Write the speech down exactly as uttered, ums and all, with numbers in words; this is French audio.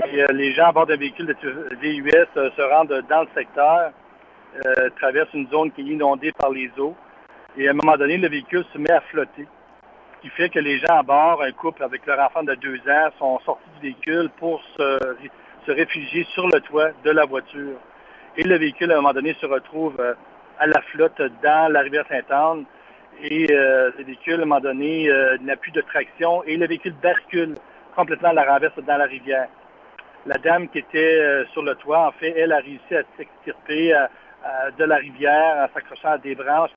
Et, euh, les gens à bord d'un véhicule de V U S euh, se rendent dans le secteur, euh, traversent une zone qui est inondée par les eaux. Et à un moment donné, le véhicule se met à flotter. Ce qui fait que les gens à bord, un couple avec leur enfant de deux ans, sont sortis du véhicule pour se, se réfugier sur le toit de la voiture. Et le véhicule, à un moment donné, se retrouve euh, à la flotte dans la rivière Sainte-Anne. Et euh, le véhicule, à un moment donné, euh, n'a plus de traction et le véhicule bascule complètement à la renverse dans la rivière. La dame qui était euh, sur le toit, en fait, elle a réussi à s'extirper euh, euh, de la rivière en s'accrochant à des branches